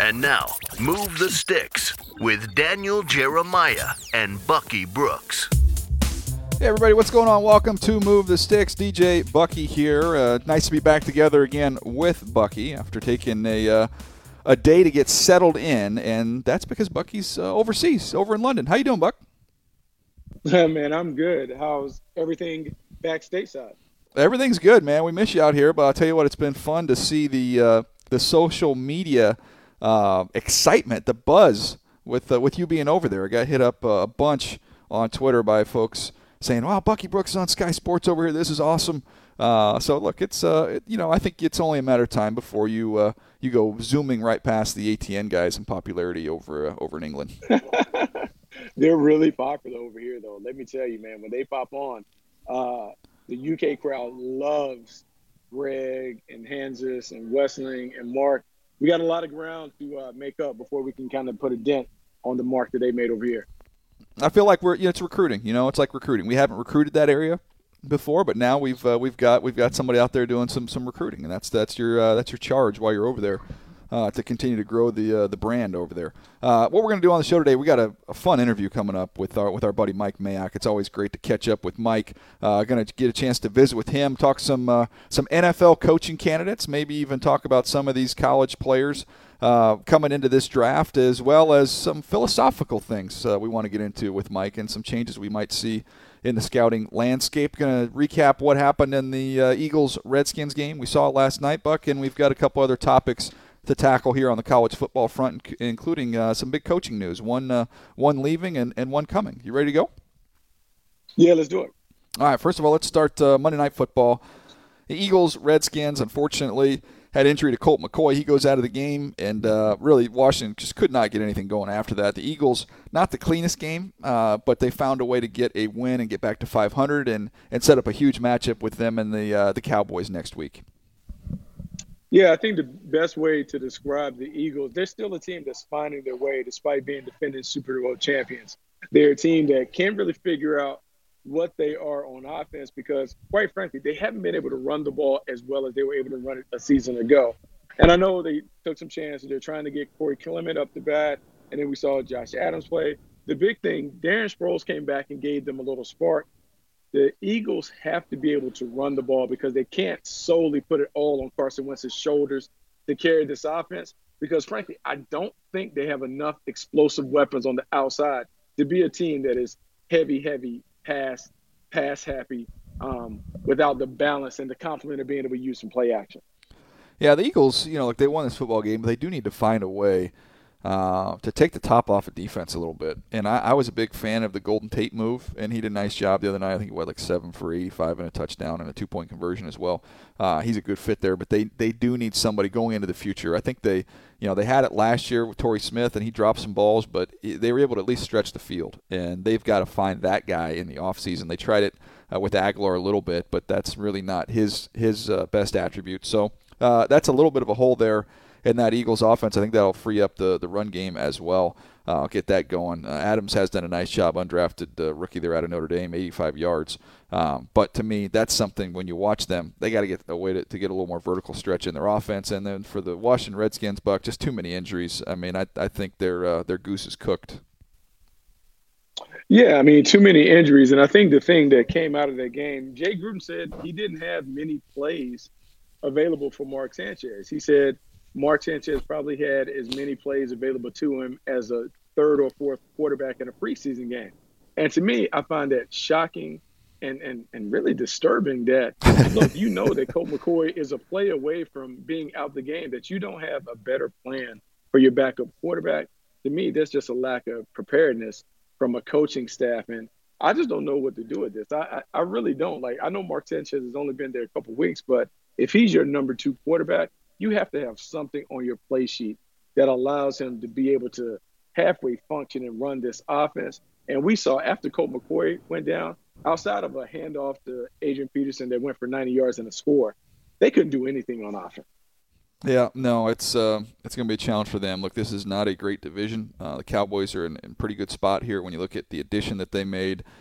And now, Move the Sticks with Daniel Jeremiah and Bucky Brooks. Hey everybody, what's going on? Welcome to Move the Sticks. DJ Bucky here. Nice to be back together again with Bucky after taking a day to get settled in, and that's because Bucky's overseas, over in London. How you doing, Buck? Man, I'm good. How's everything back stateside? Everything's good, man. We miss you out here, but I'll tell you what, it's been fun to see the social media excitement, the buzz with you being over there. I got hit up a bunch on Twitter by folks saying, "Wow, Bucky Brooks is on Sky Sports over here. This is awesome." So look, it's I think it's only a matter of time before you go zooming right past the ATN guys in popularity over in England. They're really popular over here, though. Let me tell you, man, when they pop on, the UK crowd loves Greg and Hansis and Wessling and Mark. We got a lot of ground to make up before we can kind of put a dent on the mark that they made over here. I feel like it's recruiting. It's like recruiting. We haven't recruited that area before, but now we've got somebody out there doing some recruiting, and that's your charge while you're over there to continue to grow the brand over there. What we're going to do on the show today, we got a fun interview coming up with our buddy Mike Mayock. It's always great to catch up with Mike. Going to get a chance to visit with him, talk some NFL coaching candidates, maybe even talk about some of these college players coming into this draft, as well as some philosophical things we want to get into with Mike and some changes we might see in the scouting landscape. Going to recap what happened in the Eagles-Redskins game. We saw it last night, Buck, and we've got a couple other topics to tackle here on the college football front, including some big coaching news, one leaving and one coming. You ready to go? Yeah, let's do it. All right, first of all, let's start Monday Night Football. The Eagles-Redskins, unfortunately, had injury to Colt McCoy. He goes out of the game, and really Washington just could not get anything going after that. The Eagles, not the cleanest game, but they found a way to get a win and get back to 500 and set up a huge matchup with them and the Cowboys next week. Yeah, I think the best way to describe the Eagles, they're still a team that's finding their way despite being defending Super Bowl champions. They're a team that can't really figure out what they are on offense because, quite frankly, they haven't been able to run the ball as well as they were able to run it a season ago. And I know they took some chances. They're trying to get Corey Clement up the bat, and then we saw Josh Adams play. The big thing, Darren Sproles came back and gave them a little spark. The Eagles have to be able to run the ball because they can't solely put it all on Carson Wentz's shoulders to carry this offense because, frankly, I don't think they have enough explosive weapons on the outside to be a team that is heavy, pass happy without the balance and the complement of being able to use some play action. Yeah, the Eagles, they won this football game, but they do need to find a way to take the top off of defense a little bit. And I was a big fan of the Golden Tate move, and he did a nice job the other night. I think he went 7 for 85 and a touchdown and a 2-point conversion as well. He's a good fit there, but they do need somebody going into the future. I think they had it last year with Torrey Smith, and he dropped some balls, but they were able to at least stretch the field. And they've got to find that guy in the offseason. They tried it with Aguilar a little bit, but that's really not his best attribute. So that's a little bit of a hole there in that Eagles offense. I think that'll free up the run game as well. Get that going. Adams has done a nice job, undrafted rookie there out of Notre Dame, 85 yards. But to me, that's something when you watch them, they got to get a way to get a little more vertical stretch in their offense. And then for the Washington Redskins, Buck, just too many injuries. I mean, I think their goose is cooked. Yeah, I mean, too many injuries. And I think the thing that came out of that game, Jay Gruden said he didn't have many plays available for Mark Sanchez. He said Mark Sanchez probably had as many plays available to him as a third or fourth quarterback in a preseason game. And to me, I find that shocking and really disturbing that, look, that Colt McCoy is a play away from being out the game, that you don't have a better plan for your backup quarterback. To me, that's just a lack of preparedness from a coaching staff. And I just don't know what to do with this. I really don't. Like, I know Mark Sanchez has only been there a couple of weeks, but if he's your number 2 quarterback, you have to have something on your play sheet that allows him to be able to halfway function and run this offense. And we saw after Colt McCoy went down, outside of a handoff to Adrian Peterson that went for 90 yards and a score, they couldn't do anything on offense. Yeah, no, it's going to be a challenge for them. Look, this is not a great division. The Cowboys are in a pretty good spot here when you look at the addition that they made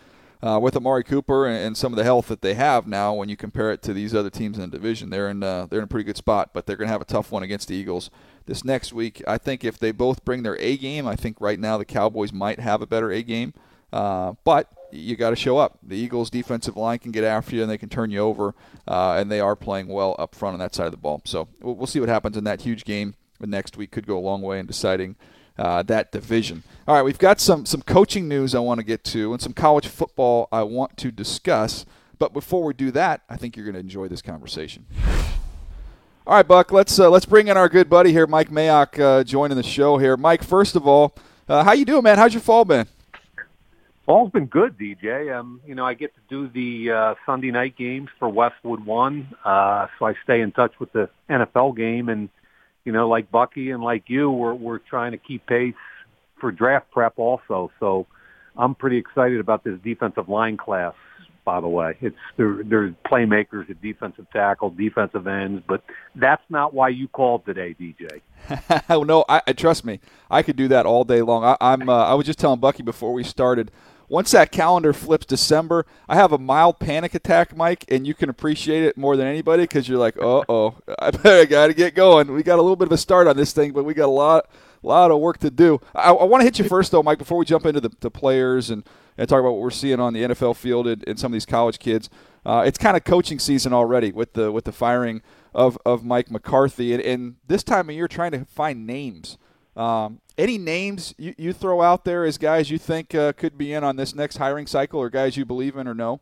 with Amari Cooper and some of the health that they have now, when you compare it to these other teams in the division, they're in a pretty good spot. But they're going to have a tough one against the Eagles this next week. I think if they both bring their A game, I think right now the Cowboys might have a better A game. But you got to show up. The Eagles' defensive line can get after you and they can turn you over, and they are playing well up front on that side of the ball. So we'll see what happens in that huge game next week. Could go a long way in deciding that division. All right, we've got some coaching news I want to get to and some college football I want to discuss. But before we do that, I think you're going to enjoy this conversation. All right, Buck, let's bring in our good buddy here, Mike Mayock, joining the show here. Mike, first of all, how you doing, man? How's your fall been? Fall's been good, DJ. I get to do the Sunday night games for Westwood One, so I stay in touch with the NFL game, and like Bucky and like you, we're trying to keep pace for draft prep also. So I'm pretty excited about this defensive line class. By the way, there's playmakers at defensive tackle, defensive ends, but that's not why you called today, DJ. No, I trust me, I could do that all day long. I was just telling Bucky before we started. Once that calendar flips December, I have a mild panic attack, Mike, and you can appreciate it more than anybody because you're like, I got to get going. We got a little bit of a start on this thing, but we got a lot of work to do. I want to hit you first, though, Mike, before we jump into the players and talk about what we're seeing on the NFL field and some of these college kids. It's kind of coaching season already with the firing of Mike McCarthy, and this time of year trying to find names. Any names you throw out there as guys you think could be in on this next hiring cycle, or guys you believe in or no?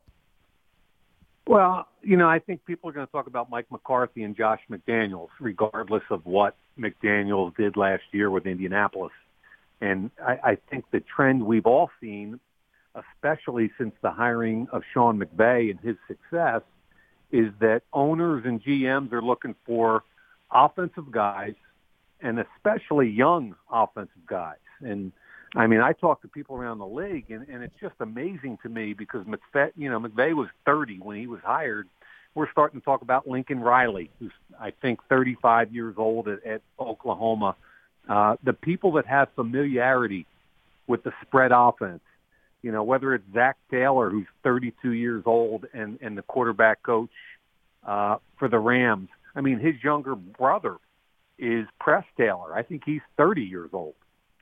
Well, I think people are going to talk about Mike McCarthy and Josh McDaniels, regardless of what McDaniels did last year with Indianapolis. And I think the trend we've all seen, especially since the hiring of Sean McVay and his success, is that owners and GMs are looking for offensive guys, and especially young offensive guys. And, I talk to people around the league, and it's just amazing to me because McVay was 30 when he was hired. We're starting to talk about Lincoln Riley, who's, I think, 35 years old at Oklahoma. The people that have familiarity with the spread offense, whether it's Zach Taylor, who's 32 years old and the quarterback coach for the Rams. His younger brother is Press Taylor. I think he's 30 years old.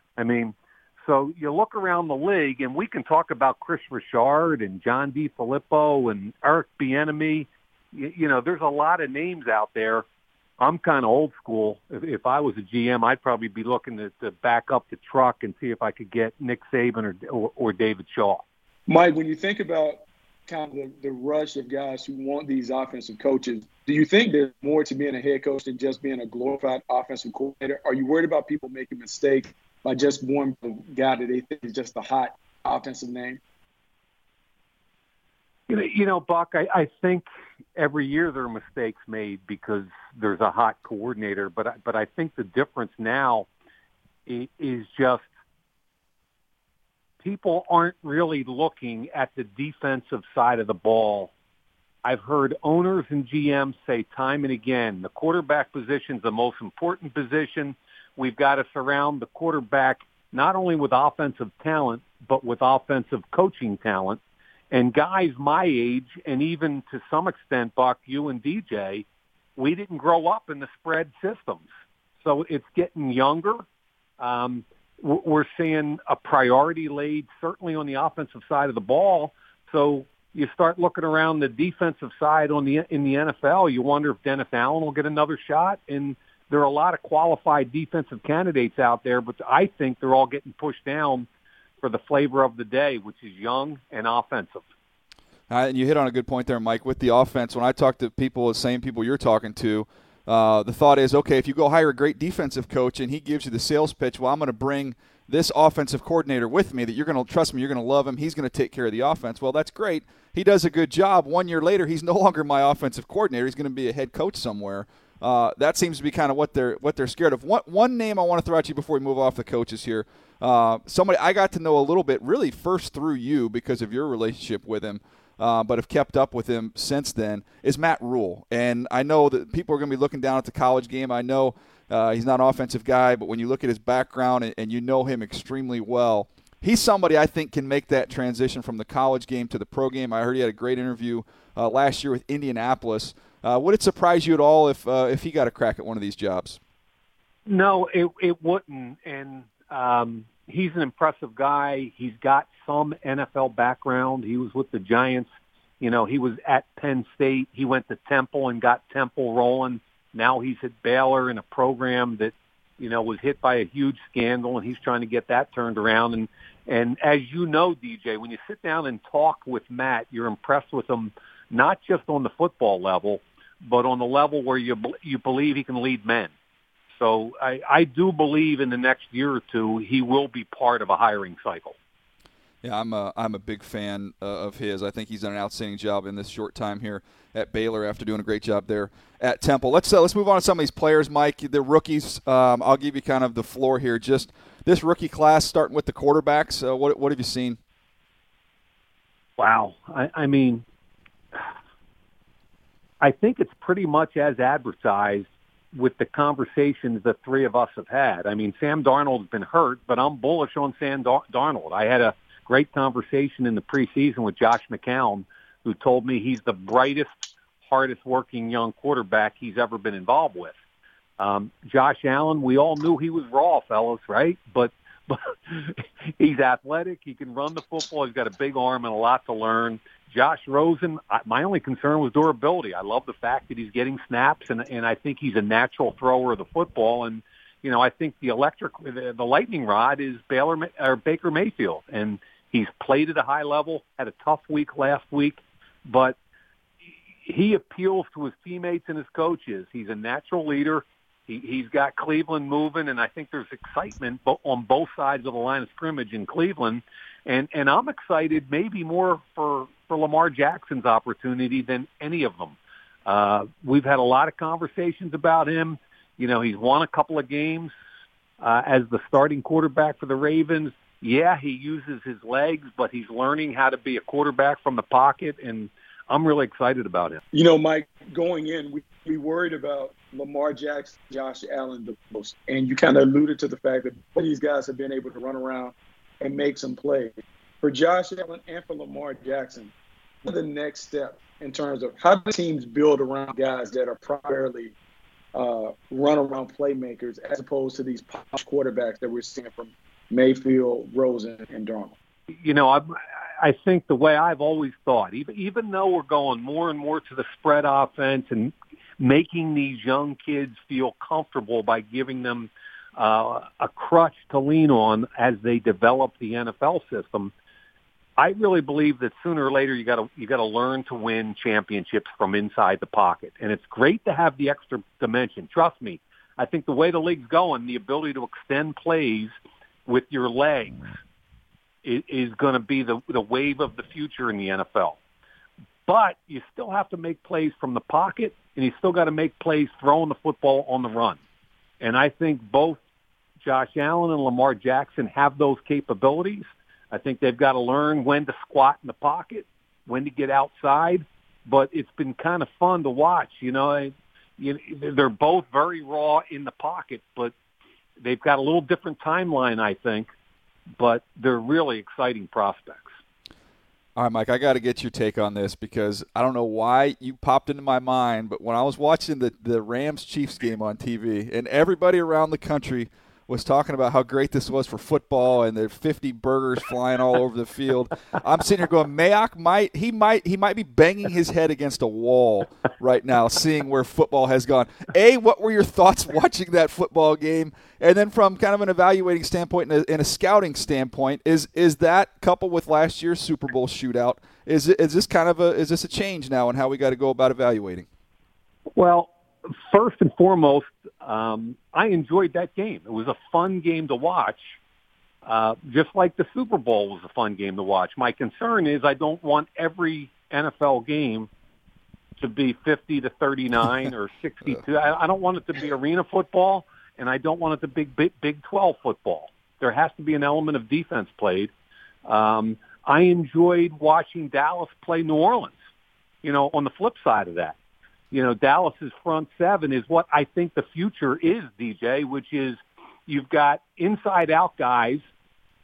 So you look around the league, and we can talk about Chris Richard and John DeFilippo and Eric Bieniemy. There's a lot of names out there. I'm kind of old school. If I was a GM, I'd probably be looking to back up the truck and see if I could get Nick Saban or David Shaw. Mike, when you think about kind of the rush of guys who want these offensive coaches, do you think there's more to being a head coach than just being a glorified offensive coordinator? Are you worried about people making mistakes by just one guy that they think is just a hot offensive name? Buck, I think every year there are mistakes made because there's a hot coordinator. But I think the difference now is just people aren't really looking at the defensive side of the ball. I've heard owners and GMs say time and again, the quarterback position is the most important position. We've got to surround the quarterback not only with offensive talent, but with offensive coaching talent. And guys my age, and even to some extent, Buck, you and DJ, we didn't grow up in the spread systems. So it's getting younger. We're seeing a priority laid certainly on the offensive side of the ball. So you start looking around the defensive side in the NFL, you wonder if Dennis Allen will get another shot. And there are a lot of qualified defensive candidates out there, but I think they're all getting pushed down for the flavor of the day, which is young and offensive. And you hit on a good point there, Mike. With the offense, when I talk to people, the same people you're talking to, the thought is, okay, if you go hire a great defensive coach and he gives you the sales pitch, well, I'm going to bring this offensive coordinator with me that you're going to trust me, you're going to love him, he's going to take care of the offense. Well, that's great. He does a good job. 1 year later, he's no longer my offensive coordinator. He's going to be a head coach somewhere. That seems to be kind of what they're scared of. One name I want to throw at you before we move off the coaches here. Somebody I got to know a little bit, really first through you because of your relationship with him, but have kept up with him since then, is Matt Rule. And I know that people are going to be looking down at the college game. I know he's not an offensive guy, but when you look at his background and you know him extremely well, he's somebody I think can make that transition from the college game to the pro game. I heard he had a great interview last year with Indianapolis. Would it surprise you at all if he got a crack at one of these jobs? No, it wouldn't. And he's an impressive guy. He's got some NFL background. He was with the Giants. You know, he was at Penn State. He went to Temple and got Temple rolling. Now he's at Baylor in a program that, you know, was hit by a huge scandal, and he's trying to get that turned around. And as you know, DJ, when you sit down and talk with Matt, you're impressed with him not just on the football level, but on the level where you believe he can lead men. So I do believe in the next year or two he will be part of a hiring cycle. Yeah, I'm a big fan of his. I think he's done an outstanding job in this short time here at Baylor after doing a great job there at Temple. Let's move on to some of these players, Mike. The rookies. I'll give you kind of the floor here. Just this rookie class, starting with the quarterbacks. What have you seen? Wow, I mean, I think it's pretty much as advertised with the conversations the three of us have had. I mean, Sam Darnold's been hurt, but I'm bullish on Sam Darnold. I had a great conversation in the preseason with Josh McCown, who told me he's the brightest, hardest-working young quarterback he's ever been involved with. Josh Allen, we all knew he was raw, fellas, right? But he's athletic. He can run the football. He's got a big arm and a lot to learn. Josh Rosen, my only concern was durability. I love the fact that he's getting snaps, and I think he's a natural thrower of the football. And, you know, I think the lightning rod is Baker Mayfield. And he's played at a high level, had a tough week last week, but he appeals to his teammates and his coaches. He's a natural leader. He's got Cleveland moving, and I think there's excitement on both sides of the line of scrimmage in Cleveland. And I'm excited maybe more for Lamar Jackson's opportunity than any of them. We've had a lot of conversations about him. You know, he's won a couple of games as the starting quarterback for the Ravens. Yeah, he uses his legs, but he's learning how to be a quarterback from the pocket, and I'm really excited about him. You know, Mike, going in, we worried about Lamar Jackson, Josh Allen the most, and you kind of alluded to the fact that both these guys have been able to run around and make some plays. For Josh Allen and for Lamar Jackson, what are the next step in terms of how do teams build around guys that are primarily run-around playmakers as opposed to these posh quarterbacks that we're seeing from Mayfield, Rosen, and Darnold? You know, I think the way I've always thought, even though we're going more and more to the spread offense and making these young kids feel comfortable by giving them a crutch to lean on as they develop the NFL system, I really believe that sooner or later you got to learn to win championships from inside the pocket, and it's great to have the extra dimension. Trust me, I think the way the league's going, the ability to extend plays with your legs is going to be the wave of the future in the NFL. But you still have to make plays from the pocket, and you still got to make plays throwing the football on the run. And I think both Josh Allen and Lamar Jackson have those capabilities. I think they've got to learn when to squat in the pocket, when to get outside. But it's been kind of fun to watch. You know, they're both very raw in the pocket, but they've got a little different timeline, I think. But they're really exciting prospects. All right, Mike, I got to get your take on this because I don't know why you popped into my mind, but when I was watching the Rams-Chiefs game on TV and everybody around the country was talking about how great this was for football and there are 50 burgers flying all over the field, I'm sitting here going, Mayock might be banging his head against a wall right now, seeing where football has gone. A, what were your thoughts watching that football game? And then from kind of an evaluating standpoint and a scouting standpoint, is that coupled with last year's Super Bowl shootout, is this a change now in how we got to go about evaluating? Well, first and foremost, I enjoyed that game. It was a fun game to watch, just like the Super Bowl was a fun game to watch. My concern is I don't want every NFL game to be 50-39 or 62. I don't want it to be arena football, and I don't want it to be Big 12 football. There has to be an element of defense played. I enjoyed watching Dallas play New Orleans, you know, on the flip side of that. You know, Dallas's front seven is what I think the future is, DJ, which is you've got inside-out guys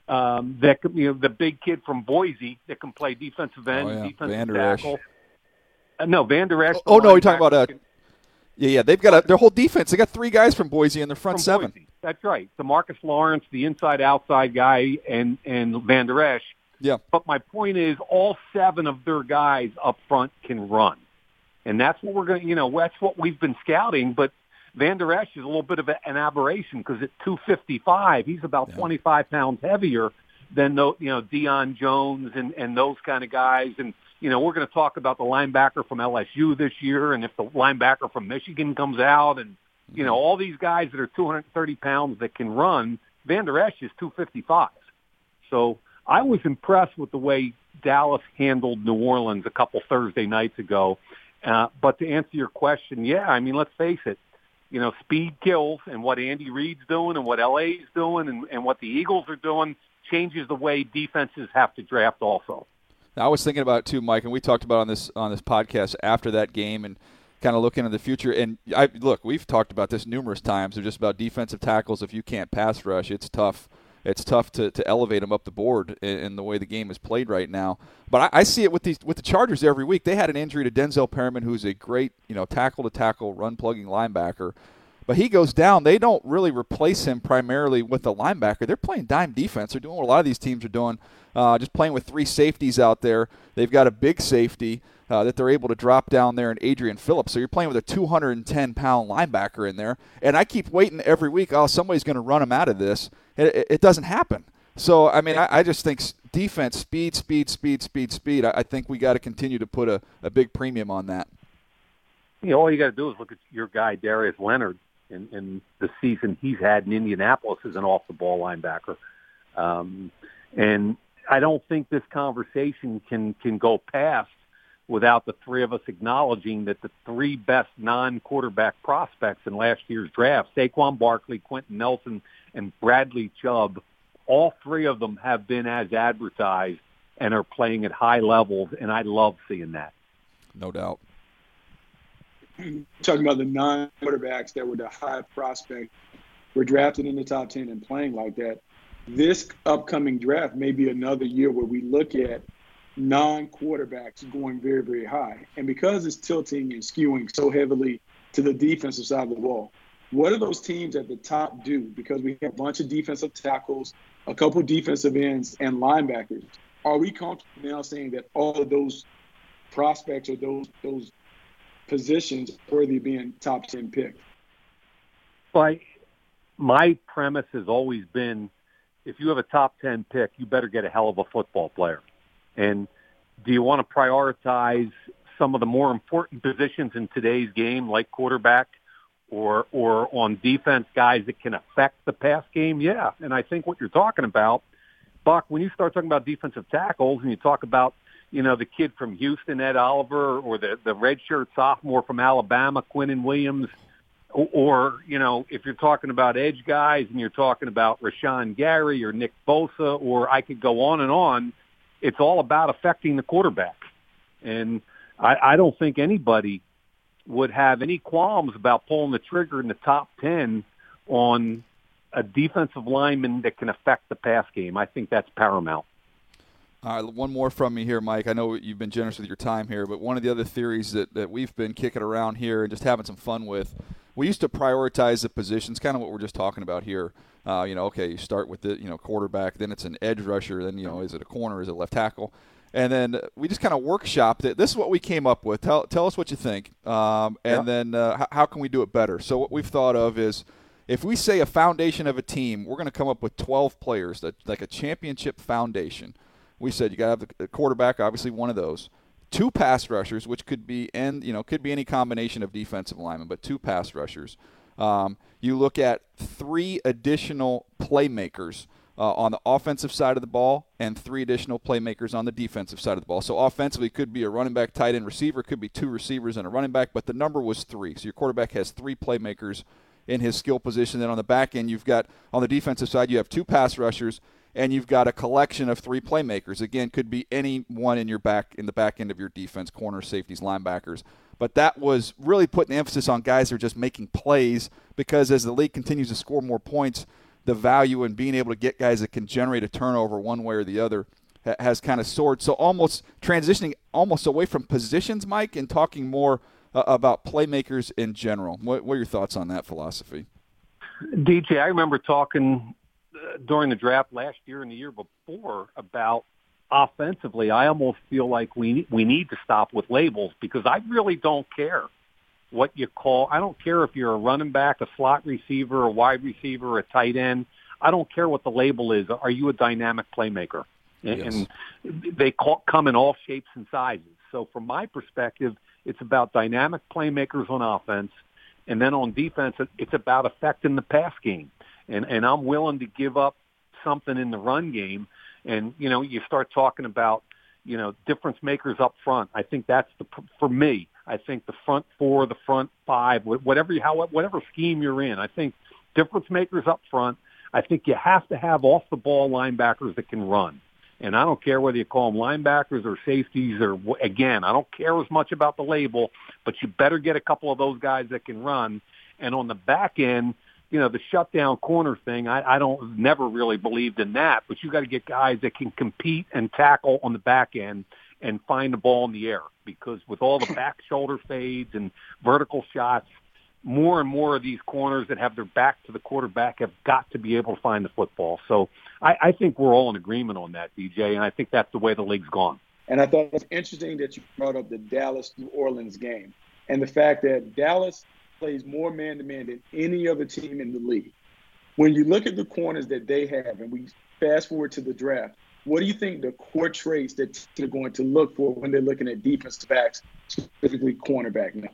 that the big kid from Boise that can play defensive end, defensive tackle. No, Van Der Esch. Oh no, you're talking about yeah. They've got their whole defense. They got 3 guys from Boise in their front 7. Boise. That's right. The Marcus Lawrence, the inside-outside guy, and Van Der Esch. Yeah. But my point is, all 7 of their guys up front can run, and that's what we're going. That's what we've been scouting. But Van Der Esch is a little bit of an aberration because at 255, he's about 25 pounds heavier than Deion Jones and those kind of guys. And we're going to talk about the linebacker from LSU this year, and if the linebacker from Michigan comes out, and all these guys that are 230 pounds that can run, Van Der Esch is 255. So I was impressed with the way Dallas handled New Orleans a couple Thursday nights ago. But to answer your question, let's face it. Speed kills, and what Andy Reid's doing and what LA's doing and what the Eagles are doing changes the way defenses have to draft also. Now, I was thinking about it too, Mike, and we talked about on this podcast after that game and kind of looking into the future. And we've talked about this numerous times. They're just about defensive tackles. If you can't pass rush, it's tough. It's tough to elevate them up the board in the way the game is played right now. But I see it with the Chargers every week. They had an injury to Denzel Perryman, who's a great tackle-to-tackle, run-plugging linebacker. But he goes down. They don't really replace him primarily with a linebacker. They're playing dime defense. They're doing what a lot of these teams are doing, just playing with 3 safeties out there. They've got a big safety that they're able to drop down there in Adrian Phillips. So you're playing with a 210-pound linebacker in there. And I keep waiting every week, somebody's going to run him out of this. It doesn't happen. So, I just think defense, speed. I think we got to continue to put a big premium on that. All you got to do is look at your guy, Darius Leonard, in the season he's had in Indianapolis as an off-the-ball linebacker. And I don't think this conversation can go past without the 3 of us acknowledging that the 3 best non-quarterback prospects in last year's draft, Saquon Barkley, Quentin Nelson, and Bradley Chubb, all 3 of them have been as advertised and are playing at high levels, and I love seeing that. No doubt. Talking about the non-quarterbacks that were the high prospect, were drafted in the top 10 and playing like that. This upcoming draft may be another year where we look at non-quarterbacks going very, very high. And because it's tilting and skewing so heavily to the defensive side of the ball, what do those teams at the top do? Because we have a bunch of defensive tackles, a couple defensive ends, and linebackers. Are we comfortable now saying that all of those prospects or those positions are worthy of being top 10 picked? My premise has always been, if you have a top 10 pick, you better get a hell of a football player. And do you want to prioritize some of the more important positions in today's game, like quarterback, or on defense, guys that can affect the pass game? Yeah, and I think what you're talking about, Buck, when you start talking about defensive tackles and you talk about, the kid from Houston, Ed Oliver, or the redshirt sophomore from Alabama, Quinnen Williams, or if you're talking about edge guys and you're talking about Rashawn Gary or Nick Bosa, or I could go on and on, it's all about affecting the quarterback. And I don't think anybody would have any qualms about pulling the trigger in the top 10 on a defensive lineman that can affect the pass game. I think that's paramount. All right, one more from me here, Mike. I know you've been generous with your time here, but one of the other theories that we've been kicking around here and just having some fun with, we used to prioritize the positions, kind of what we're just talking about here. You start with the quarterback, then it's an edge rusher, then is it a corner, is it left tackle, and then we just kind of workshopped it. This is what we came up with. Tell us what you think, then how can we do it better? So what we've thought of is, if we say a foundation of a team, we're going to come up with 12 players, like a championship foundation. We said you got to have the quarterback, obviously one of those. 2 pass rushers, which could be any combination of defensive linemen, but 2 pass rushers. You look at 3 additional playmakers on the offensive side of the ball and 3 additional playmakers on the defensive side of the ball. So offensively, it could be a running back, tight end, receiver. It could be 2 receivers and a running back, but the number was 3. So your quarterback has 3 playmakers in his skill position. Then on the back end, you've got, on the defensive side, you have 2 pass rushers, and you've got a collection of 3 playmakers. Again, could be any one in the back end of your defense, corners, safeties, linebackers. But that was really putting emphasis on guys who are just making plays, because as the league continues to score more points, the value in being able to get guys that can generate a turnover one way or the other has kind of soared. So almost transitioning almost away from positions, Mike, and talking more about playmakers in general. What are your thoughts on that philosophy? DJ, I remember talking during the draft last year and the year before about offensively. I almost feel like we need to stop with labels, because I really don't care what you call. I don't care if you're a running back, a slot receiver, a wide receiver, a tight end. I don't care what the label is. Are you a dynamic playmaker? Yes. And they come in all shapes and sizes. So from my perspective, it's about dynamic playmakers on offense. And then on defense, it's about affecting the pass game. And I'm willing to give up something in the run game. And, you start talking about, difference makers up front. I think that's for me, I think the front four, the front five, whatever scheme you're in, I think difference makers up front. I think you have to have off the ball linebackers that can run. And I don't care whether you call them linebackers or safeties or, again, I don't care as much about the label, but you better get a couple of those guys that can run. And on the back end, the shutdown corner thing, I never really believed in that, but you got to get guys that can compete and tackle on the back end and find the ball in the air, because with all the back shoulder fades and vertical shots, more and more of these corners that have their back to the quarterback have got to be able to find the football. So I think we're all in agreement on that, DJ, and I think that's the way the league's gone. And I thought it was interesting that you brought up the Dallas-New Orleans game and the fact that Dallas plays more man-to-man than any other team in the league. When you look at the corners that they have, and we fast forward to the draft, what do you think the core traits that they're going to look for when they're looking at defensive backs, specifically cornerback now?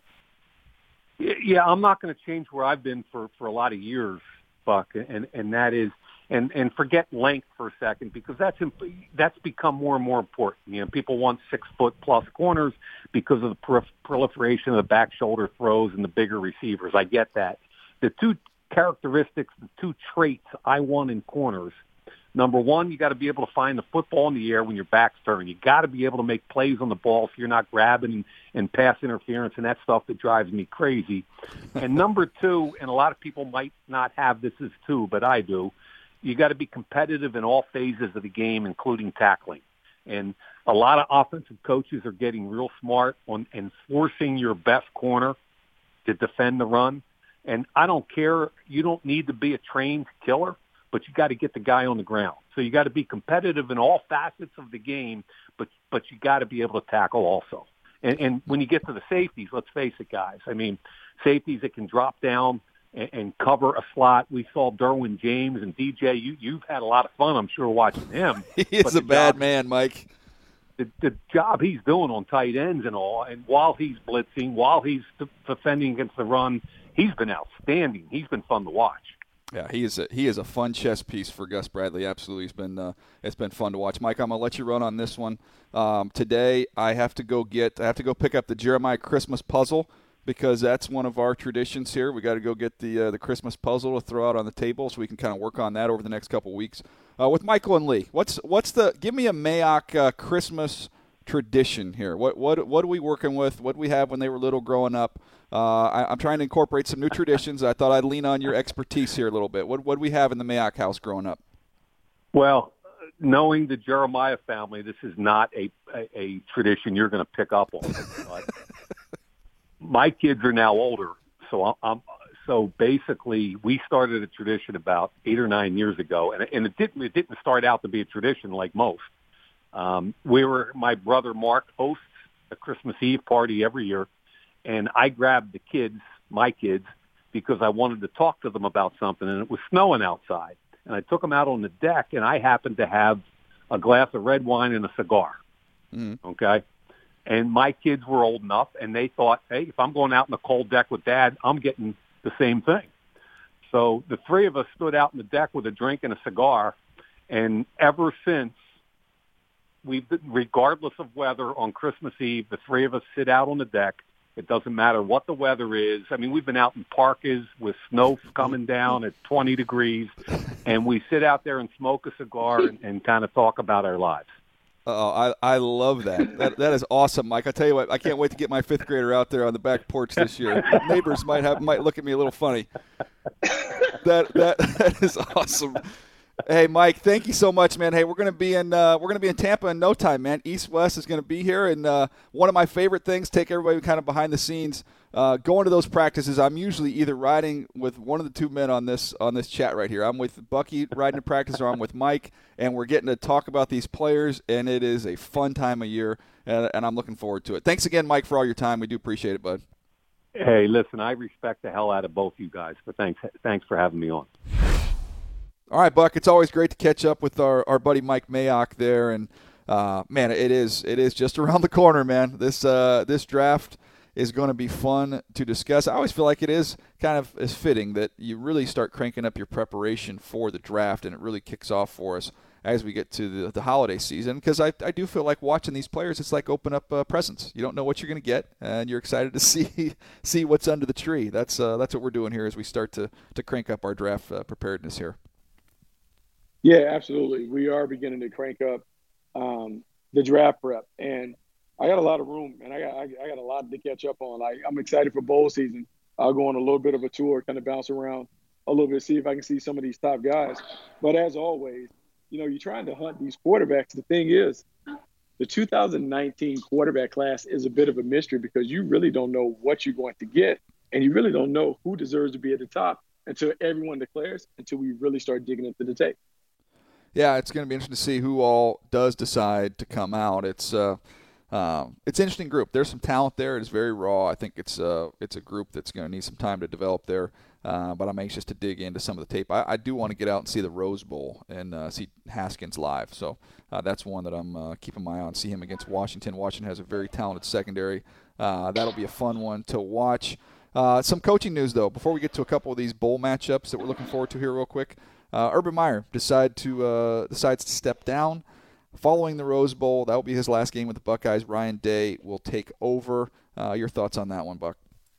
Yeah, I'm not going to change where I've been for a lot of years, Buck, and that is, and forget length for a second, because that's become more and more important. People want 6-foot-plus corners because of the proliferation of the back shoulder throws and the bigger receivers. I get that. The two characteristics, the two traits I want in corners: number one, you got to be able to find the football in the air when your back's turned. You got to be able to make plays on the ball so you're not grabbing and pass interference and that stuff that drives me crazy. And number two, and a lot of people might not have this as two, but I do, you got to be competitive in all phases of the game, including tackling. And a lot of offensive coaches are getting real smart on enforcing your best corner to defend the run. And I don't care. You don't need to be a trained killer, but you got to get the guy on the ground. So you got to be competitive in all facets of the game, but you got to be able to tackle also. And when you get to the safeties, let's face it, guys. I mean, safeties that can drop down and cover a slot. We saw Derwin James and DJ. You've had a lot of fun, I'm sure, watching him. He is a bad man, Mike. The job he's doing on tight ends and all, and while he's blitzing, while he's defending against the run, he's been outstanding. He's been fun to watch. Yeah, he is a fun chess piece for Gus Bradley. Absolutely, it's been fun to watch. Mike, I'm gonna let you run on this one. Today, I have to go pick up the Jeremiah Christmas puzzle, because that's one of our traditions here. We got to go get the Christmas puzzle to throw out on the table, so we can kind of work on that over the next couple weeks. With Michael and Lee, give me a Mayock Christmas tradition here. What are we working with? What do we have when they were little growing up? I'm trying to incorporate some new traditions. I thought I'd lean on your expertise here a little bit. What do we have in the Mayock house growing up? Well, knowing the Jeremiah family, this is not a tradition you're going to pick up on. But my kids are now older, so basically we started a tradition about 8 or 9 years ago, and it didn't start out to be a tradition like most. My brother Mark hosts a Christmas Eve party every year, and I grabbed my kids, because I wanted to talk to them about something, and it was snowing outside. And I took them out on the deck, and I happened to have a glass of red wine and a cigar. Okay? And my kids were old enough, and they thought, hey, if I'm going out in the cold deck with Dad, I'm getting the same thing. So the three of us stood out on the deck with a drink and a cigar, and ever since, regardless of weather, on Christmas Eve, the three of us sit out on the deck. It doesn't matter what the weather is. I mean, we've been out in parkas with snow coming down at 20 degrees, and we sit out there and smoke a cigar and kind of talk about our lives. I love that. That is awesome, Mike. I tell you what, I can't wait to get my fifth grader out there on the back porch this year. Neighbors might look at me a little funny. That is awesome. Hey, Mike, thank you so much, man. Hey, we're gonna be in Tampa in no time, man. East West is gonna be here, and one of my favorite things, take everybody kind of behind the scenes, going to those practices. I'm usually either riding with one of the two men on this chat right here. I'm with Bucky riding to practice, or I'm with Mike, and we're getting to talk about these players, and it is a fun time of year, and I'm looking forward to it. Thanks again, Mike, for all your time. We do appreciate it, bud. Hey, listen, I respect the hell out of both you guys, but thanks for having me on. All right, Buck, it's always great to catch up with our buddy Mike Mayock there, and man, it is just around the corner, man. This draft is going to be fun to discuss. I always feel like it is kind of as fitting that you really start cranking up your preparation for the draft, and it really kicks off for us as we get to the holiday season, because I do feel like watching these players, it's like open up presents. You don't know what you're going to get, and you're excited to see what's under the tree. That's what we're doing here as we start to crank up our draft preparedness here. Yeah, absolutely. We are beginning to crank up the draft prep, and I got a lot of room, and I got a lot to catch up on. I'm excited for bowl season. I'll go on a little bit of a tour, kind of bounce around a little bit, see if I can see some of these top guys. But as always, you're trying to hunt these quarterbacks. The thing is, the 2019 quarterback class is a bit of a mystery because you really don't know what you're going to get, and you really don't know who deserves to be at the top until everyone declares, until we really start digging into the tape. Yeah, it's going to be interesting to see who all does decide to come out. It's an interesting group. There's some talent there. It's very raw. I think it's a group that's going to need some time to develop there. But I'm anxious to dig into some of the tape. I do want to get out and see the Rose Bowl and see Haskins live. So that's one that I'm keeping my eye on. See him against Washington. Washington has a very talented secondary. That'll be a fun one to watch. Some coaching news, though, before we get to a couple of these bowl matchups that we're looking forward to here real quick. Urban Meyer decides to step down following the Rose Bowl. That will be his last game with the Buckeyes. Ryan Day will take over. Your thoughts on that one, Buck?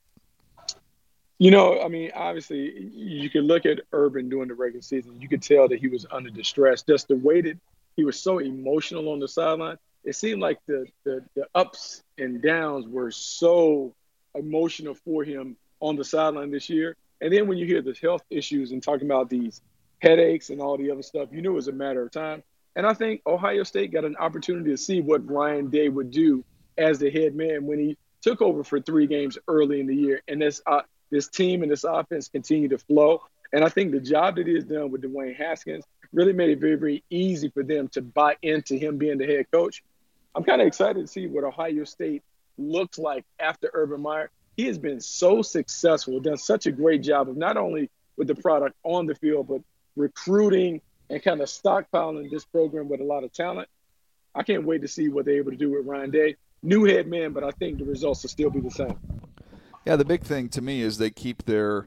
Obviously, you could look at Urban during the regular season. You could tell that he was under distress. Just the way that he was so emotional on the sideline. It seemed like the ups and downs were so emotional for him on the sideline this year. And then when you hear the health issues and talking about these headaches and all the other stuff, you knew it was a matter of time. And I think Ohio State got an opportunity to see what Ryan Day would do as the head man when he took over for 3 games early in the year. And this team and this offense continue to flow. And I think the job that he has done with Dwayne Haskins really made it very, very easy for them to buy into him being the head coach. I'm kind of excited to see what Ohio State looks like after Urban Meyer. He has been so successful, done such a great job of not only with the product on the field, but recruiting and kind of stockpiling this program with a lot of talent. I can't wait to see what they're able to do with Ryan Day. New head man, but I think the results will still be the same. Yeah, the big thing to me is they keep their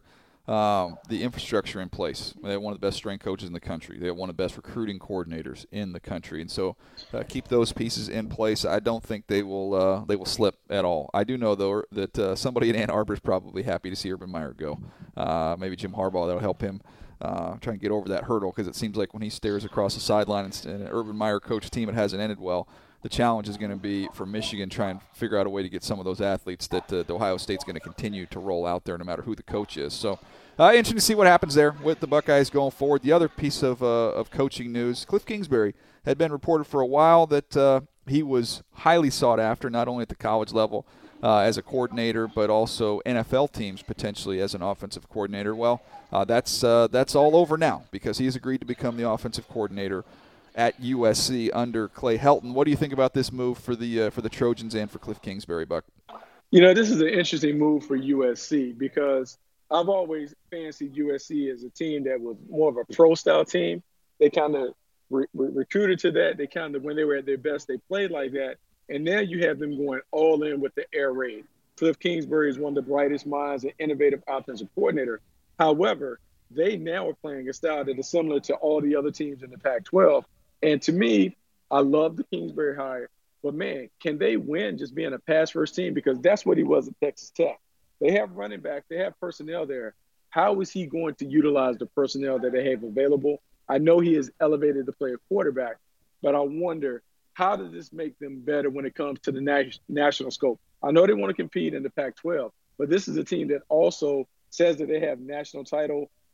the infrastructure in place. They have one of the best strength coaches in the country. They have one of the best recruiting coordinators in the country, and so keep those pieces in place. I don't think they will slip at all. I do know though that somebody in Ann Arbor is probably happy to see Urban Meyer go. Maybe Jim Harbaugh. That'll help him try and get over that hurdle, because it seems like when he stares across the sideline and an Urban Meyer coach team, it hasn't ended well. The challenge is going to be for Michigan try and figure out a way to get some of those athletes that Ohio State's going to continue to roll out there no matter who the coach is. So interesting to see what happens there with the Buckeyes going forward. The other piece of coaching news, Cliff Kingsbury had been reported for a while that he was highly sought after, not only at the college level as a coordinator, but also NFL teams potentially as an offensive coordinator. Well, that's all over now because he's agreed to become the offensive coordinator at USC under Clay Helton. What do you think about this move for the Trojans and for Cliff Kingsbury, Buck? This is an interesting move for USC because I've always fancied USC as a team that was more of a pro-style team. They kind of recruited to that. They kind of, when they were at their best, they played like that. And now you have them going all in with the air raid. Cliff Kingsbury is one of the brightest minds and innovative offensive coordinator. However, they now are playing a style that is similar to all the other teams in the Pac-12. And to me, I love the Kingsbury hire. But, man, can they win just being a pass-first team? Because that's what he was at Texas Tech. They have running back. They have personnel there. How is he going to utilize the personnel that they have available? I know he has elevated to play a quarterback, but I wonder, how does this make them better when it comes to the national scope? I know they want to compete in the Pac-12, but this is a team that also says that they have national title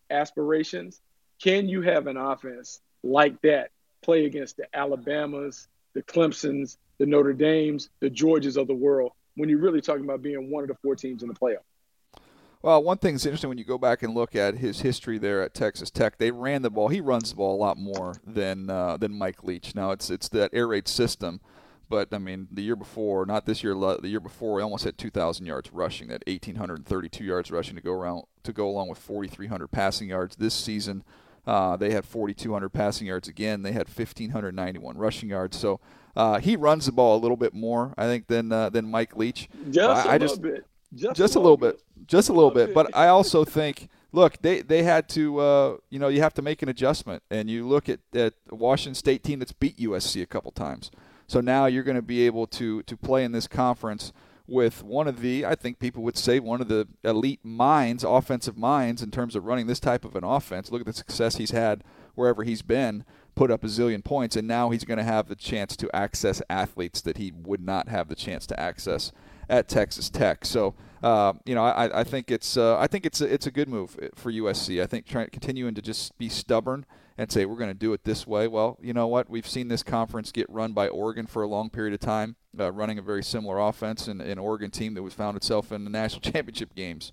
aspirations, can you have an offense like that play against the Alabamas, the Clemsons, the Notre Dames, the Georgias of the world when you're really talking about being one of the 4 teams in the playoff? Well, one thing that's interesting when you go back and look at his history there at Texas Tech, they ran the ball. He runs the ball a lot more than Mike Leach. Now it's that air raid system, but I mean the year before, not this year, the year before, he almost had 2,000 yards rushing, that 1,832 yards rushing to go along with 4,300 passing yards. This season, they had 4,200 passing yards again. They had 1,591 rushing yards. So he runs the ball a little bit more, I think, than Mike Leach. Just a little bit. Just a little bit. But I also think, look, they had to, you have to make an adjustment. And you look at a Washington State team that's beat USC a couple times. So now you're going to be able to play in this conference with one of the, I think people would say, one of the elite minds, offensive minds, in terms of running this type of an offense. Look at the success he's had wherever he's been, put up a zillion points, and now he's going to have the chance to access athletes that he would not have the chance to access at Texas Tech. So, I think it's a good move for USC. I think continuing to just be stubborn and say we're going to do it this way. Well, you know what? We've seen this conference get run by Oregon for a long period of time, running a very similar offense, and an Oregon team that was found itself in the national championship games.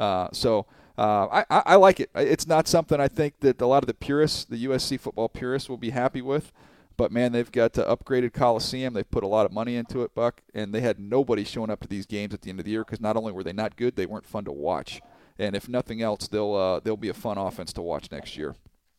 I like it. It's not something I think that a lot of the purists, the USC football purists, will be happy with. But, man, they've got upgraded Coliseum. They've put a lot of money into it, Buck, and they had nobody showing up to these games at the end of the year because not only were they not good, they weren't fun to watch. And if nothing else, they'll be a fun offense to watch next year.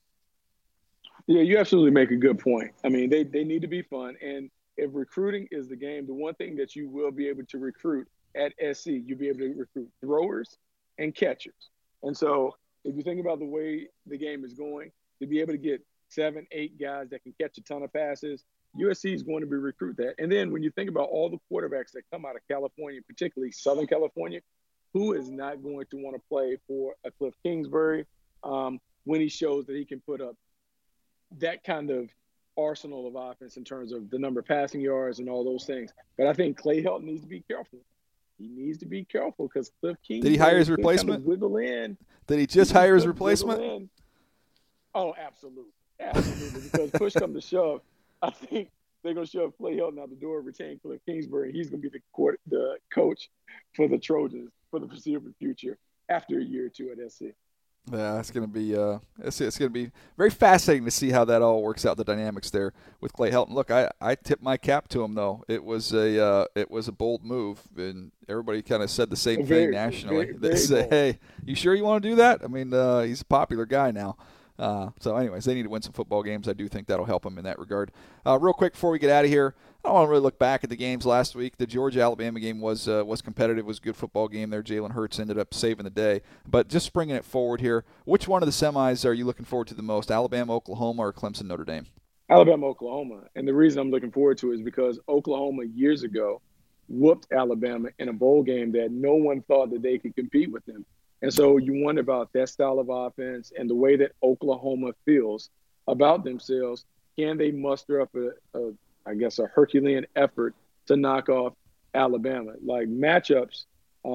Yeah, you absolutely make a good point. I mean, they need to be fun. And if recruiting is the game, the one thing that you will be able to recruit at SC, you'll be able to recruit throwers and catchers. And so if you think about the way the game is going, to be able to get 7, 8 guys that can catch a ton of passes, USC is going to be recruit that. And then when you think about all the quarterbacks that come out of California, particularly Southern California, who is not going to want to play for a Cliff Kingsbury when he shows that he can put up that kind of arsenal of offense in terms of the number of passing yards and all those things. But I think Clay Helton needs to be careful. He needs to be careful because Cliff Kingsbury. Did he hire his replacement? Kind of wiggle in. Did he just hire his replacement? Oh, absolutely. Absolutely. Because push comes to shove, I think they're going to shove Clay Helton out the door, retain Cliff Kingsbury, and he's going to be the coach for the Trojans for the foreseeable future after a year or two at SC. Yeah, it's going to be it's going to be very fascinating to see how that all works out, the dynamics there with Clay Helton. Look, I tip my cap to him though. It was a bold move, and everybody kind of said the same thing nationally. They say, "Hey, you sure you want to do that?" I mean, he's a popular guy now. So anyways, they need to win some football games. I do think that'll help them in that regard. Real quick before we get out of here, I don't want to really look back at the games last week. The Georgia-Alabama game was competitive, was a good football game there. Jalen Hurts ended up saving the day. But just bringing it forward here, which one of the semis are you looking forward to the most, Alabama-Oklahoma or Clemson-Notre Dame? Alabama-Oklahoma. And the reason I'm looking forward to it is because Oklahoma years ago whooped Alabama in a bowl game that no one thought that they could compete with them. And so you wonder about that style of offense and the way that Oklahoma feels about themselves. Can they muster up a Herculean effort to knock off Alabama? Like matchups,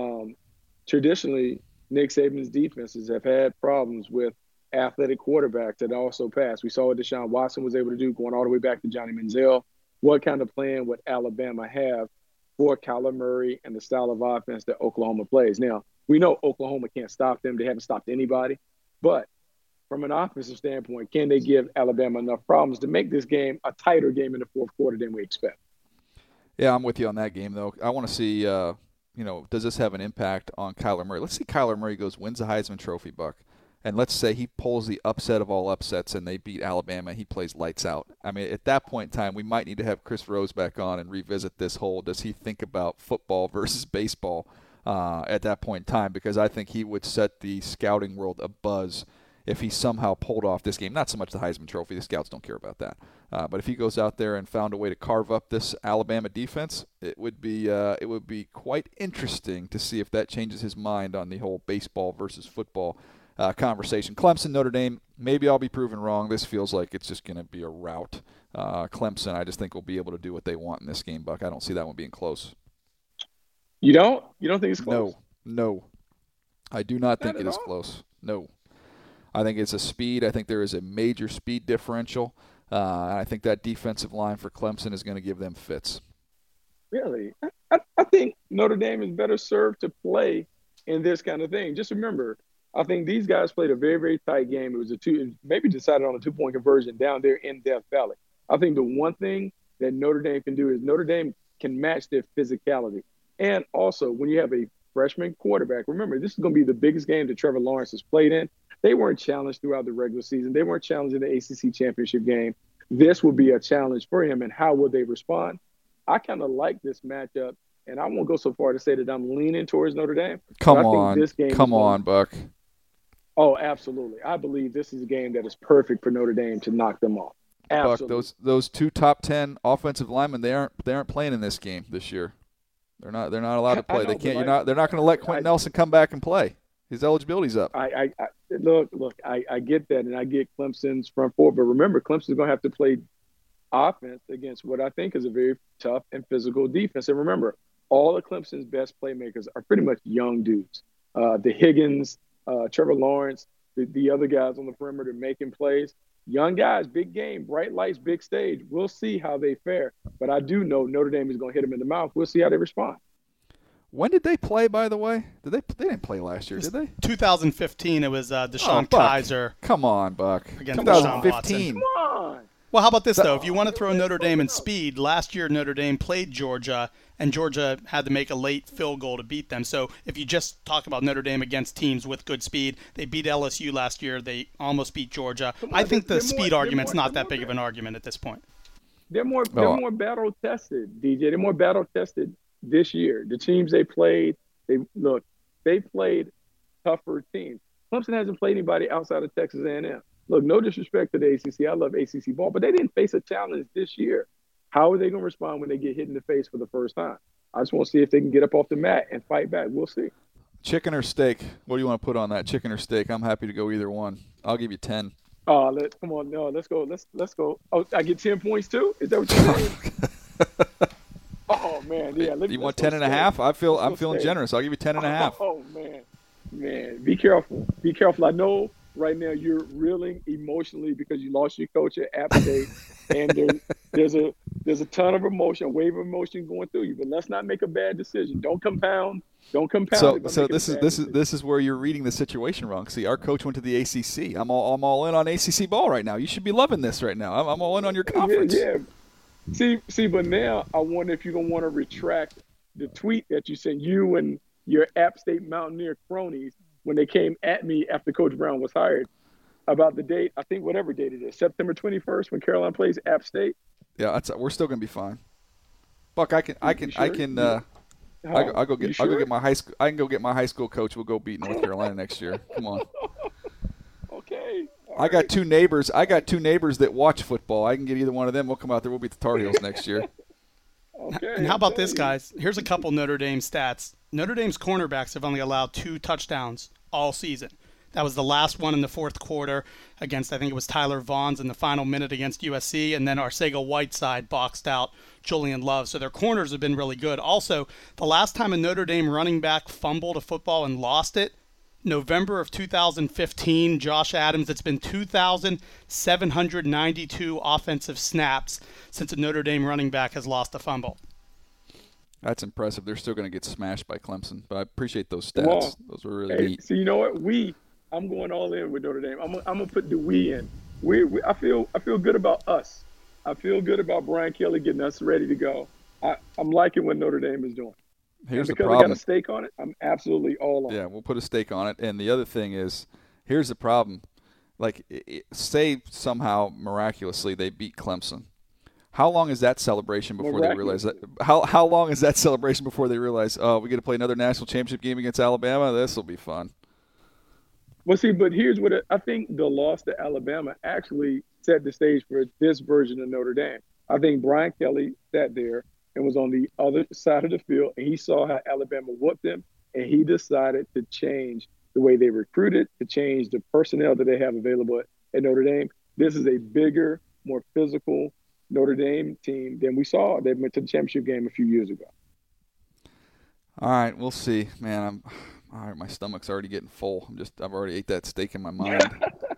traditionally, Nick Saban's defenses have had problems with athletic quarterbacks that also pass. We saw what Deshaun Watson was able to do going all the way back to Johnny Manziel. What kind of plan would Alabama have for Kyler Murray and the style of offense that Oklahoma plays? Now, we know Oklahoma can't stop them. They haven't stopped anybody. But from an offensive standpoint, can they give Alabama enough problems to make this game a tighter game in the fourth quarter than we expect? Yeah, I'm with you on that game, though. I want to see, does this have an impact on Kyler Murray? Let's see Kyler Murray wins the Heisman Trophy, Buck. And let's say he pulls the upset of all upsets and they beat Alabama and he plays lights out. I mean, at that point in time, we might need to have Chris Rose back on and revisit this whole, does he think about football versus baseball at that point in time, because I think he would set the scouting world abuzz if he somehow pulled off this game. Not so much the Heisman Trophy. The scouts don't care about that. But if he goes out there and found a way to carve up this Alabama defense, it would be quite interesting to see if that changes his mind on the whole baseball versus football conversation. Clemson, Notre Dame, maybe I'll be proven wrong. This feels like it's just going to be a rout. Clemson, I just think will be able to do what they want in this game, Buck. I don't see that one being close. You don't? You don't think it's close? No. I do not think it is close. No. I think it's a speed. I think there is a major speed differential. And I think that defensive line for Clemson is going to give them fits. Really? I think Notre Dame is better served to play in this kind of thing. Just remember, I think these guys played a very, very tight game. It was maybe decided on a 2-point conversion down there in Death Valley. I think the one thing that Notre Dame can do is Notre Dame can match their physicality. And also, when you have a freshman quarterback, remember, this is going to be the biggest game that Trevor Lawrence has played in. They weren't challenged throughout the regular season. They weren't challenged in the ACC championship game. This will be a challenge for him, and how will they respond? I kind of like this matchup, and I won't go so far to say that I'm leaning towards Notre Dame. Come on, Buck. Oh, absolutely. I believe this is a game that is perfect for Notre Dame to knock them off. Absolutely. Buck, those 2 top 10 offensive linemen, they aren't playing in this game this year. They're not allowed to play. They're not going to let Quentin Nelson come back and play. His eligibility's up. I get that, and I get Clemson's front four, but remember, Clemson's going to have to play offense against what I think is a very tough and physical defense. And remember, all of Clemson's best playmakers are pretty much young dudes. The Higgins, Trevor Lawrence, the other guys on the perimeter making plays. Young guys, big game, bright lights, big stage. We'll see how they fare. But I do know Notre Dame is going to hit them in the mouth. We'll see how they respond. When did they play, by the way? They didn't play last year, did they? 2015. It was Deshaun Kaiser. Come on, Buck. 2015. Come on. Well, how about this, though? If you want to throw Notre Dame in speed, last year Notre Dame played Georgia, and Georgia had to make a late field goal to beat them. So if you just talk about Notre Dame against teams with good speed, they beat LSU last year. They almost beat Georgia. I think the speed argument's not that big of an argument at this point. They're more battle-tested, DJ. They're more battle-tested this year. The teams they played, they played tougher teams. Clemson hasn't played anybody outside of Texas A&M. Look, no disrespect to the ACC. I love ACC ball, but they didn't face a challenge this year. How are they going to respond when they get hit in the face for the first time? I just want to see if they can get up off the mat and fight back. We'll see. Chicken or steak? What do you want to put on that? Chicken or steak? I'm happy to go either one. I'll give you 10. Oh, come on. No, let's go. Let's go. Oh, I get 10 points too? Is that what you're saying? Oh, man. Yeah. You want 10 and a half? I'm feeling generous. I'll give you 10 and a half. Oh, man. Man, be careful. Be careful. I know right now you're reeling emotionally because you lost your coach at App State, and there's a ton of emotion, a wave of emotion going through you. But let's not make a bad decision. Don't compound. So this is where you're reading the situation wrong. See, our coach went to the ACC. I'm all in on ACC ball right now. You should be loving this right now. I'm all in on your conference. Yeah. See, but now I wonder if you're gonna want to retract the tweet that you sent, you and your App State Mountaineer cronies, when they came at me after Coach Brown was hired about the date. I think whatever date it is, September 21st, when Carolina plays App State. Yeah, we're still gonna be fine. Buck, I can. I'll go get my high school. I can go get my high school coach. We'll go beat North Carolina next year. Come on. Okay. I got two neighbors that watch football. I can get either one of them. We'll come out there. We'll beat the Tar Heels next year. Okay. And how about this, guys? Here's a couple Notre Dame stats. Notre Dame's cornerbacks have only allowed 2 touchdowns all season. That was the last one in the fourth quarter against, I think it was Tyler Vaughns in the final minute against USC, and then Arcega-Whiteside boxed out Julian Love. So their corners have been really good. Also, the last time a Notre Dame running back fumbled a football and lost it, November of 2015, Josh Adams, it's been 2,792 offensive snaps since a Notre Dame running back has lost a fumble. That's impressive. They're still going to get smashed by Clemson, but I appreciate those stats. Those were really neat. So you know what? I'm going all in with Notre Dame. I'm gonna put the we in. I feel good about us. I feel good about Brian Kelly getting us ready to go. I'm liking what Notre Dame is doing. Here's the problem. Because I got a stake on it, I'm absolutely all on. Yeah, we'll put a stake on it. And the other thing is, here's the problem. Like, say somehow miraculously they beat Clemson. How long is that celebration before they realize that? How long is that celebration before they realize, oh, we get to play another national championship game against Alabama? This will be fun. Well, see, but here's what I think: the loss to Alabama actually set the stage for this version of Notre Dame. I think Brian Kelly sat there and was on the other side of the field, and he saw how Alabama whooped them, and he decided to change the way they recruited, to change the personnel that they have available at Notre Dame. This is a bigger, more physical Notre Dame team than we saw. They went to the championship game a few years ago. All right, we'll see, man. All right, my stomach's already getting full. I've already ate that steak in my mind.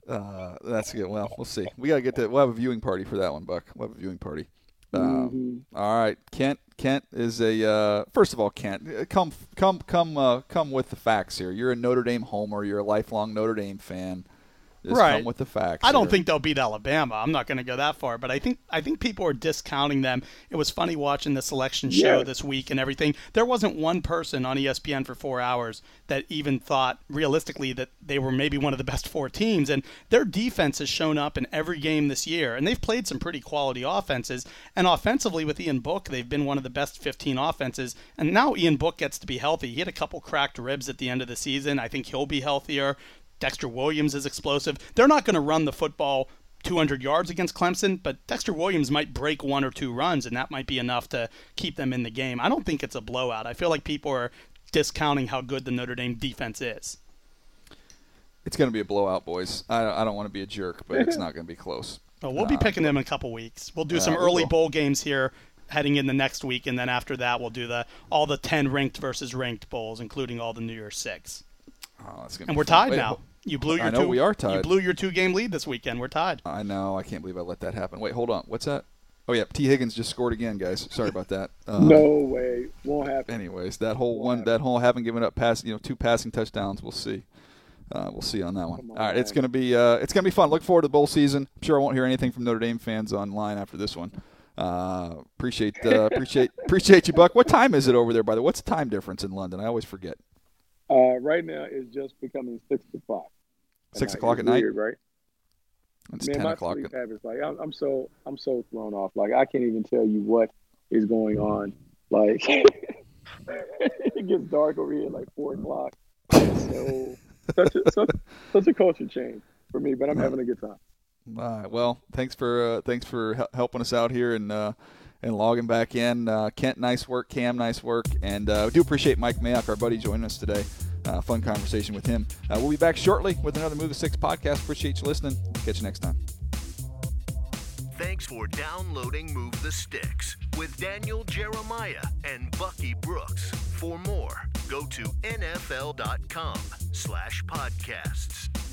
That's good. Well, we'll see. We gotta get to. We'll have a viewing party for that one, Buck. We'll have a viewing party. All right, Kent. Kent is a. First of all, Kent, come with the facts here. You're a Notre Dame homer. You're a lifelong Notre Dame fan. Just right. Come with the facts. I don't think they'll beat Alabama. I'm not going to go that far, but I think people are discounting them. It was funny watching the selection show this week and everything. There wasn't one person on ESPN for 4 hours that even thought realistically that they were maybe one of the best 4 teams. And their defense has shown up in every game this year, and they've played some pretty quality offenses. And offensively with Ian Book, they've been one of the best 15 offenses. And now Ian Book gets to be healthy. He had a couple cracked ribs at the end of the season. I think he'll be healthier. Dexter Williams is explosive. They're not going to run the football 200 yards against Clemson, but Dexter Williams might break 1 or 2 runs, and that might be enough to keep them in the game. I don't think it's a blowout. I feel like people are discounting how good the Notre Dame defense is. It's going to be a blowout, boys. I don't want to be a jerk, but it's not going to be close. Well, we'll be picking them in a couple weeks. We'll do some early bowl games here heading in the next week, and then after that we'll do all the 10 ranked versus ranked bowls, including all the New Year's 6. Oh, that's gonna and be we're fun. tied now. You blew your we are tied. You blew your 2-game lead this weekend. We're tied. I know. I can't believe I let that happen. Wait, hold on. What's that? Oh yeah, T. Higgins just scored again, guys. Sorry about that. No way, won't happen. Anyways, that whole haven't given up 2 passing touchdowns. We'll see. We'll see on that one. All right, it's gonna be fun. Look forward to the bowl season. I'm sure I won't hear anything from Notre Dame fans online after this one. Appreciate you, Buck. What time is it over there, by the way? What's the time difference in London? I always forget. Right now it's just becoming 6 o'clock. 6 o'clock at night, weird, right? It's Man, 10 my o'clock. sleep habits, like I'm so thrown off. Like I can't even tell you what is going on. Like it gets dark over here at like 4 o'clock. So such a culture change for me, but I'm having a good time. All right. Well, thanks for helping us out here and logging back in. Kent, nice work. Cam, nice work. And we do appreciate Mike Mayock, our buddy, joining us today. Fun conversation with him. We'll be back shortly with another Move the Sticks podcast. Appreciate you listening. Catch you next time. Thanks for downloading Move the Sticks with Daniel Jeremiah and Bucky Brooks. For more, go to nfl.com/podcasts.